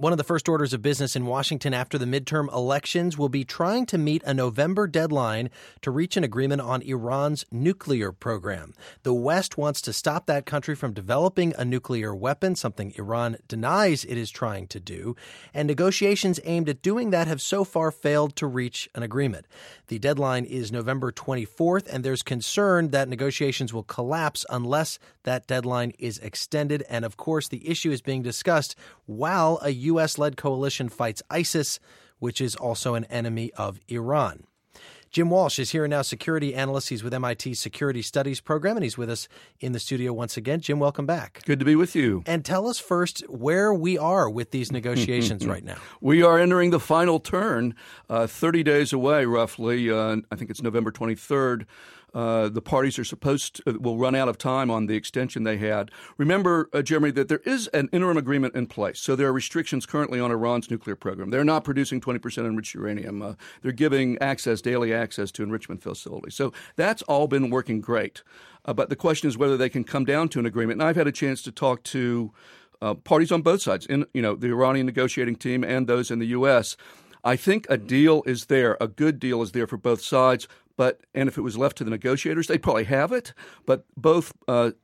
One of the first orders of business in Washington after the midterm elections will be trying to meet a November deadline to reach an agreement on Iran's nuclear program. The West wants to stop that country from developing a nuclear weapon, something Iran denies it is trying to do. And negotiations aimed at doing that have so far failed to reach an agreement. The deadline is November 24th, and there's concern that negotiations will collapse unless that deadline is extended. And of course, the issue is being discussed while a U.S.-led coalition fights ISIS, which is also an enemy of Iran. Jim Walsh is here now, security analyst. He's with MIT's Security Studies program, and he's with us in the studio once again. Jim, welcome back. Good to be with you. And tell us first where we are with these negotiations right now. We are entering the final turn, 30 days away, roughly. I think it's November 23rd. The parties will run out of time on the extension they had. Remember, Jeremy, that there is an interim agreement in place. So there are restrictions currently on Iran's nuclear program. They're not producing 20% enriched uranium. They're giving daily access to enrichment facilities. So that's all been working great. But the question is whether they can come down to an agreement. And I've had a chance to talk to parties on both sides, the Iranian negotiating team and those in the U.S. I think a deal is there. A good deal is there for both sides. And if it was left to the negotiators, they'd probably have it. But both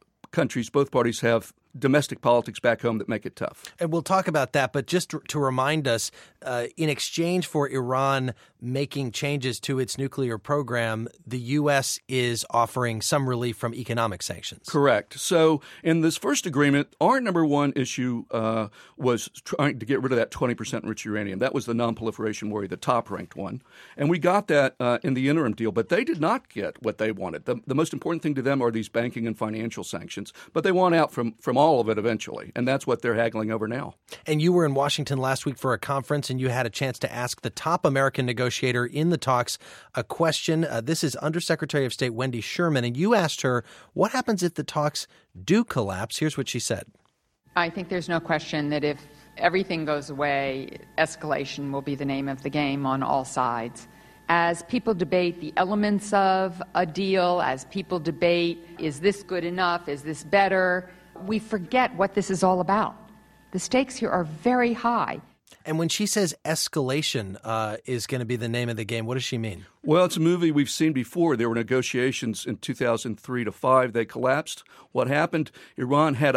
parties have domestic politics back home that make it tough. And we'll talk about that. But just to remind us, in exchange for Iran making changes to its nuclear program, the U.S. is offering some relief from economic sanctions. Correct. So in this first agreement, our number one issue was trying to get rid of that 20% enriched uranium. That was the nonproliferation worry, the top-ranked one. And we got that in the interim deal, but they did not get what they wanted. The most important thing to them are these banking and financial sanctions, but they want out from all of it eventually, and that's what they're haggling over now. And you were in Washington last week for a conference, and you had a chance to ask the top American negotiator in the talks a question. This is Undersecretary of State Wendy Sherman, and you asked her, what happens if the talks do collapse? Here's what she said. I think there's no question that if everything goes away, escalation will be the name of the game on all sides. As people debate the elements of a deal, as people debate, is this good enough, is this better, we forget what this is all about. The stakes here are very high. And when she says escalation is going to be the name of the game, what does she mean? Well, it's a movie we've seen before. There were negotiations in 2003 to 5. They collapsed. What happened? Iran had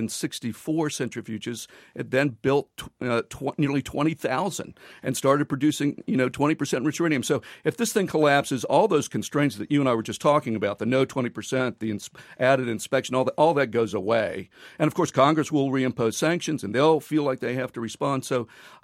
164 centrifuges. It then built nearly 20,000 and started producing, 20% enriched uranium. So if this thing collapses, all those constraints that you and I were just talking about, the no 20%, the added inspection, all that goes away. And, of course, Congress will reimpose sanctions, and they'll feel like they have to respond. So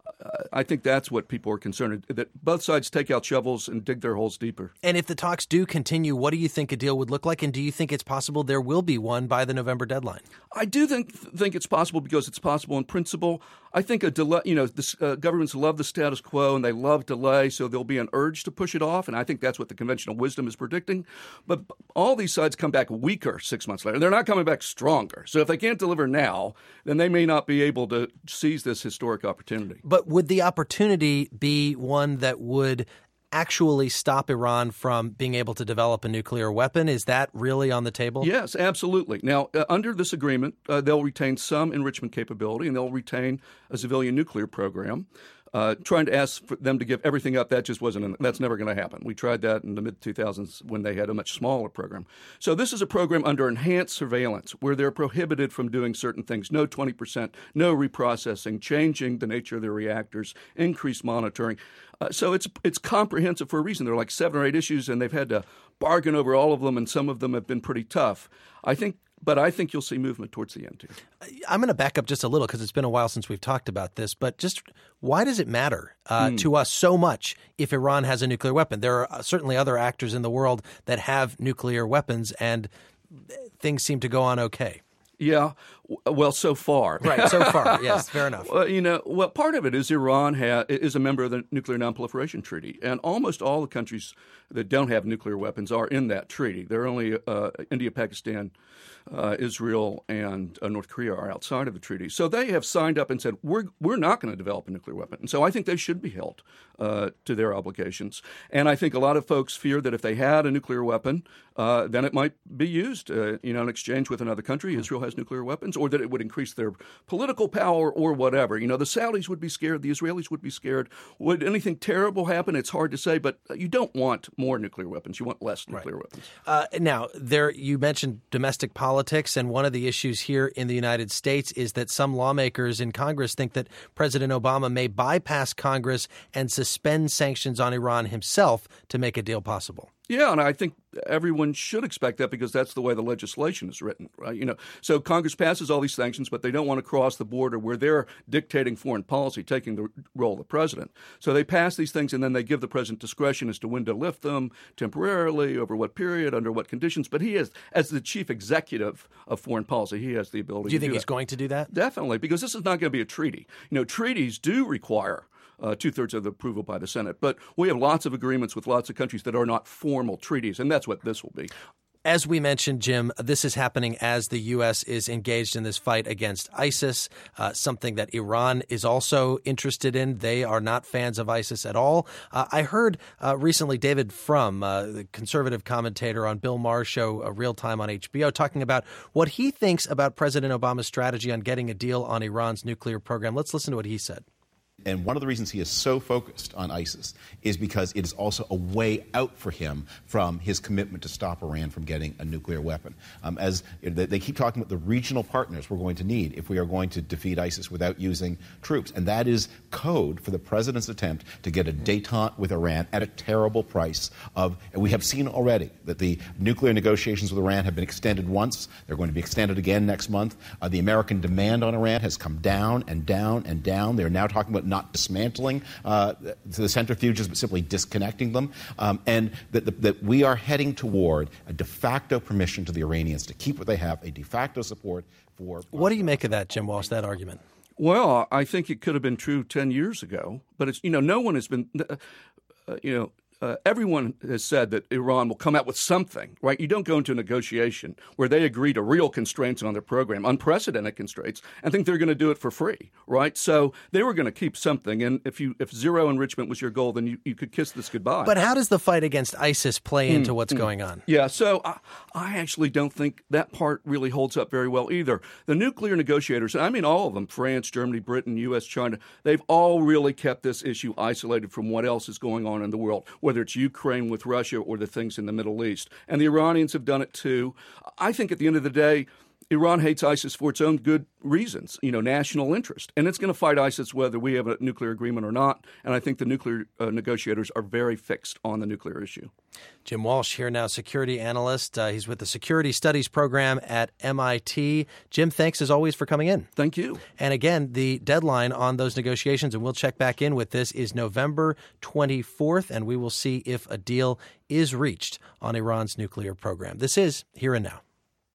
I think that's what people are concerned, that both sides take out shovels and dig their holes deeper. And if the talks do continue, what do you think a deal would look like? And do you think it's possible there will be one by the November deadline? I do think it's possible because it's possible in principle. I think a delay, governments love the status quo and they love delay, so there'll be an urge to push it off. And I think that's what the conventional wisdom is predicting. But all these sides come back weaker 6 months later. They're not coming back stronger. So if they can't deliver now, then they may not be able to seize this historic opportunity. But would the opportunity be one that would actually stop Iran from being able to develop a nuclear weapon? Is that really on the table? Yes, absolutely. Now, under this agreement, they'll retain some enrichment capability and they'll retain a civilian nuclear program. Trying to ask for them to give everything up, that's never going to happen. We tried that in the mid-2000s when they had a much smaller program. So this is a program under enhanced surveillance where they're prohibited from doing certain things. No 20%, no reprocessing, changing the nature of their reactors, increased monitoring. So it's comprehensive for a reason. There are like 7 or 8 issues, and they've had to bargain over all of them, and some of them have been pretty tough. But I think you'll see movement towards the end, too. I'm going to back up just a little because it's been a while since we've talked about this. But just why does it matter to us so much if Iran has a nuclear weapon? There are certainly other actors in the world that have nuclear weapons, and things seem to go on okay. Yeah, well, so far. Right, so far, yes, fair enough. Well, part of it is Iran is a member of the Nuclear Nonproliferation Treaty, and almost all the countries that don't have nuclear weapons are in that treaty. There are only India, Pakistan, Israel, and North Korea are outside of the treaty. So they have signed up and said, we're not going to develop a nuclear weapon. And so I think they should be held to their obligations. And I think a lot of folks fear that if they had a nuclear weapon, then it might be used in exchange with another country. Israel has nuclear weapons. weapons or that it would increase their political power or whatever. You know, the Saudis would be scared. The Israelis would be scared. Would anything terrible happen? It's hard to say, but you don't want more nuclear weapons. You want less nuclear weapons. Now, you mentioned domestic politics, and one of the issues here in the United States is that some lawmakers in Congress think that President Obama may bypass Congress and suspend sanctions on Iran himself to make a deal possible. Yeah, and I think everyone should expect that because that's the way the legislation is written, right? You know, so Congress passes all these sanctions, but they don't want to cross the border where they're dictating foreign policy, taking the role of the president. So they pass these things, and then they give the president discretion as to when to lift them temporarily, over what period, under what conditions. But he has, as the chief executive of foreign policy, he has the ability to do that. Do you think he's going to do that? Definitely, because this is not going to be a treaty. You know, treaties do require two-thirds of the approval by the Senate. But we have lots of agreements with lots of countries that are not formal treaties, and that's what this will be. As we mentioned, Jim, this is happening as the U.S. is engaged in this fight against ISIS, something that Iran is also interested in. They are not fans of ISIS at all. I heard recently David Frum, the conservative commentator on Bill Maher's show Real Time on HBO, talking about what he thinks about President Obama's strategy on getting a deal on Iran's nuclear program. Let's listen to what he said. And one of the reasons he is so focused on ISIS is because it is also a way out for him from his commitment to stop Iran from getting a nuclear weapon. As they keep talking about the regional partners we're going to need if we are going to defeat ISIS without using troops. And that is code for the president's attempt to get a détente with Iran at a terrible price. And we have seen already that the nuclear negotiations with Iran have been extended once. They're going to be extended again next month. The American demand on Iran has come down and down and down. They're now talking about not dismantling the centrifuges, but simply disconnecting them, and that we are heading toward a de facto permission to the Iranians to keep what they have, a de facto support for... What do you make of that, Jim Walsh, that argument? Well, I think it could have been true 10 years ago, but it's, no one has been, everyone has said that Iran will come out with something, right? You don't go into a negotiation where they agree to real constraints on their program, unprecedented constraints, and think they're going to do it for free, right? So they were going to keep something, and if zero enrichment was your goal, then you could kiss this goodbye. But how does the fight against ISIS play into what's going on? Yeah, so I actually don't think that part really holds up very well either. The nuclear negotiators, I mean all of them, France, Germany, Britain, U.S., China, they've all really kept this issue isolated from what else is going on in the world, whether it's Ukraine with Russia or the things in the Middle East. And the Iranians have done it too. I think at the end of the day, Iran hates ISIS for its own good reasons, national interest. And it's going to fight ISIS whether we have a nuclear agreement or not. And I think the nuclear negotiators are very fixed on the nuclear issue. Jim Walsh here now, security analyst. He's with the Security Studies program at MIT. Jim, thanks as always for coming in. Thank you. And again, the deadline on those negotiations, and we'll check back in with this, is November 24th, and we will see if a deal is reached on Iran's nuclear program. This is Here and Now.